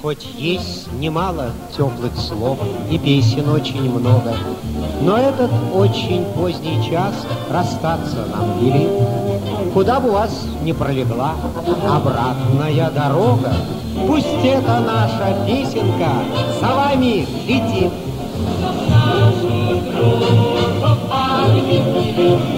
Хоть есть немало теплых слов и песен очень много, но этот очень поздний час расстаться нам велит. Куда бы у вас ни пролегла обратная дорога, пусть эта наша песенка за вами летит.